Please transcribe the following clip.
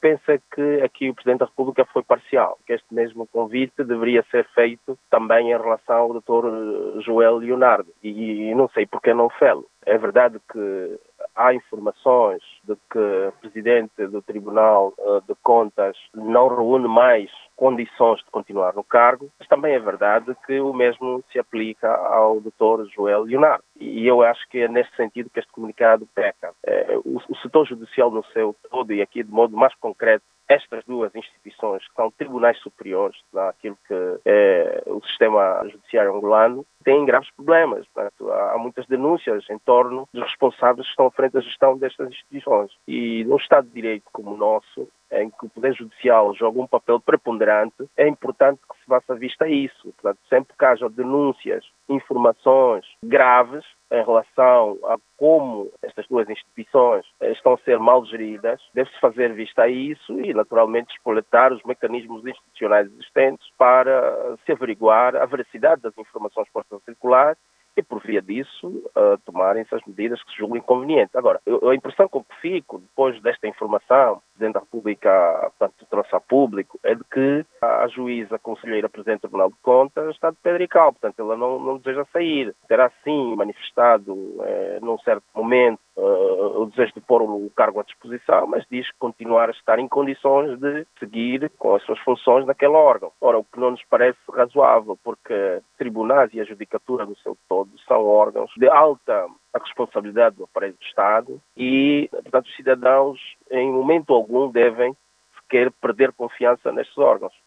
penso é que aqui o Presidente da República foi parcial, que este mesmo convite deveria ser feito também em relação ao Dr. Joel Leonardo, e não sei porque não fê-lo. É verdade que há informações de que o Presidente do Tribunal de Contas não reúne mais condições de continuar no cargo, mas também é verdade que o mesmo se aplica ao Dr. Joel Leonardo. E eu acho que é neste sentido que este comunicado peca. O setor judicial no seu todo, e aqui de modo mais concreto, estas duas instituições, que são tribunais superiores naquilo que é o sistema judiciário angolano, têm graves problemas. Portanto, há muitas denúncias em torno dos responsáveis que estão à frente da gestão destas instituições. E num Estado de Direito como o nosso, em que o Poder Judicial joga um papel preponderante, é importante que se faça vista a isso. Portanto, sempre que haja denúncias, informações graves em relação a como estas duas instituições estão a ser mal geridas, deve-se fazer vista a isso e, naturalmente, espoletar os mecanismos institucionais existentes para se averiguar a veracidade das informações postas a circular e, por via disso, tomarem-se as medidas que se julguem convenientes. Agora, a impressão com que fico, depois desta informação, o Presidente da República, portanto, trouxe a público, é de que a juíza conselheira Presidente do Tribunal de Contas está de pedra e cal, portanto, ela não deseja sair. Terá, sim, manifestado, num certo momento, o desejo de pôr o cargo à disposição, mas diz que continuar a estar em condições de seguir com as suas funções naquele órgão. Ora, o que não nos parece razoável, porque tribunais e a judicatura no seu todo são órgãos de alta responsabilidade do aparelho do Estado e, portanto, os cidadãos, em momento algum, devem sequer perder confiança nestes órgãos.